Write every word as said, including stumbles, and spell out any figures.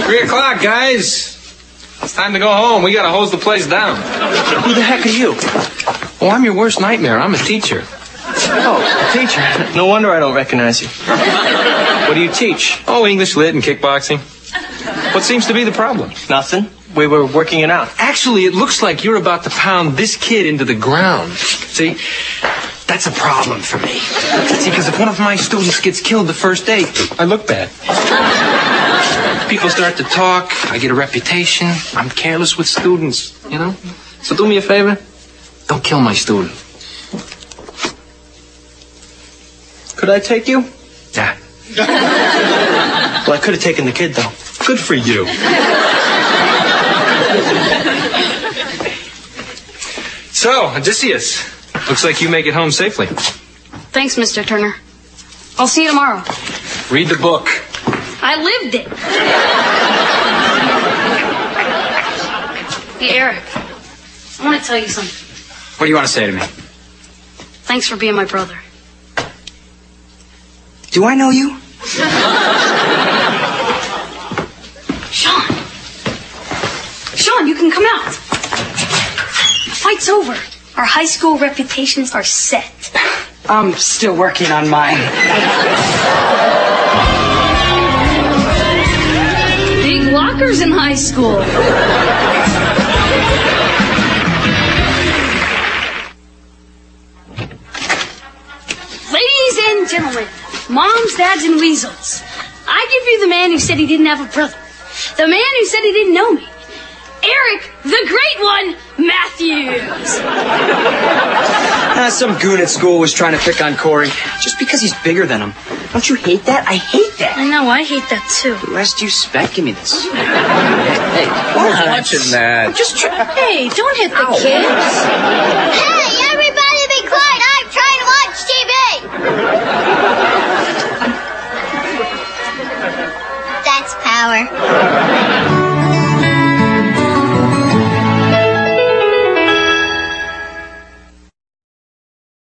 Three o'clock, guys. It's time to go home. We gotta hose the place down. Who the heck are you? Oh, I'm your worst nightmare. I'm a teacher. Oh, a teacher. No wonder I don't recognize you. What do you teach? Oh, English lit and kickboxing. What seems to be the problem? Nothing. We were working it out. Actually, it looks like you're about to pound this kid into the ground. See, that's a problem for me. See, because if one of my students gets killed the first day, I look bad. People start to talk. I get a reputation. I'm careless with students, you know? So do me a favor. Don't kill my student. Could I take you? Yeah. Well, I could have taken the kid, though. Good for you. So, Odysseus, looks like you make it home safely. Thanks, Mister Turner. I'll see you tomorrow. Read the book. I lived it. Hey, Eric, I want to tell you something. What do you want to say to me? Thanks for being my brother. Do I know you? Sean. Sean, you can come out. The fight's over. Our high school reputations are set. I'm still working on mine. Big lockers in high school. Ladies and gentlemen, moms, dads, and weasels, I give you the man who said he didn't have a brother. The man who said he didn't know me. Eric, the great one, Matthews. Uh, some goon at school was trying to pick on Corey just because he's bigger than him. Don't you hate that? I hate that. I know, I hate that too. Who asked you spec? Give me this. Hey, who's watching that? Just try. Hey, don't hit the kid.